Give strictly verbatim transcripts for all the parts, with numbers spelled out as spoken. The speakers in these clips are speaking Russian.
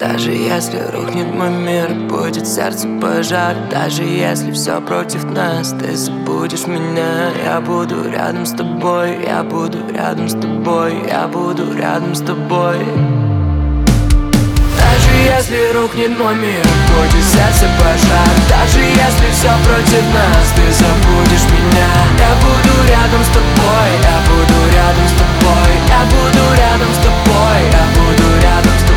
Даже если рухнет мой мир, будет сердце пожар. Даже если все против нас, ты забудешь меня. Я буду рядом с тобой, я буду рядом с тобой, я буду рядом с тобой. Даже если рухнет мой мир, будет сердце пожар. Даже если все против нас, ты забудешь меня. Я буду рядом с тобой, я буду рядом с тобой, я буду рядом с тобой, я буду рядом с тобой.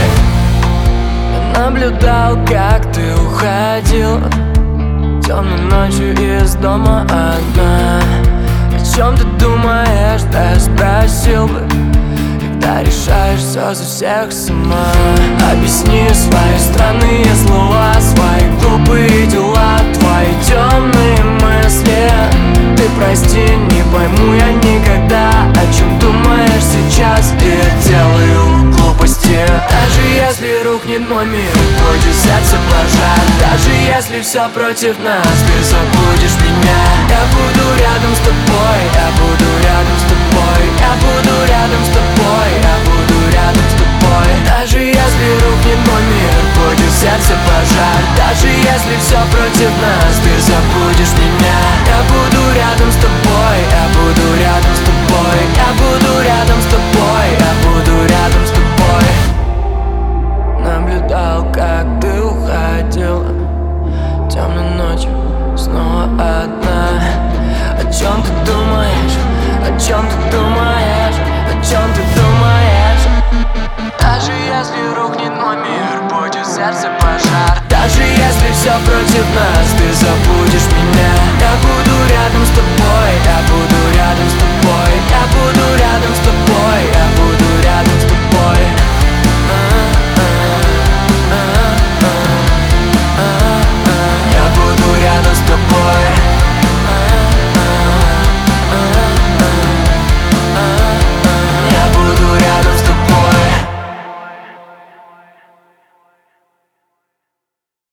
Наблюдал, как ты уходил темной ночью из дома одна. О чем ты думаешь, да я спросил бы, когда решаешь все за всех сама. Объясни свои странные слова, свои глупые дела, твои темные мысли. Ты прости, не пойму я никогда, о чем думаешь сейчас, и я делаю глупости. Даже если рухнет мой мир, будет сердце пожар. Даже если все против нас, ты забудешь меня. Я буду рядом с тобой, я буду рядом с тобой, я буду рядом с тобой, я буду рядом с тобой. Даже если рухнет мой мир, будет сердце пожар. Даже если все против нас, ты забудешь меня. Я буду рядом с тобой, я буду рядом с тобой, я буду рядом с тобой, я буду рядом с тобой. Наблюдал, как ты уходила темной ночью снова одна. О чем ты думаешь, о чем ты думаешь, о чем ты думаешь? Даже если рухнет мой мир, будет сердце пожар. Даже если все против нас, ты забудешь меня. Я буду рядом с тобой, я буду рядом с тобой, я буду рядом с тобой.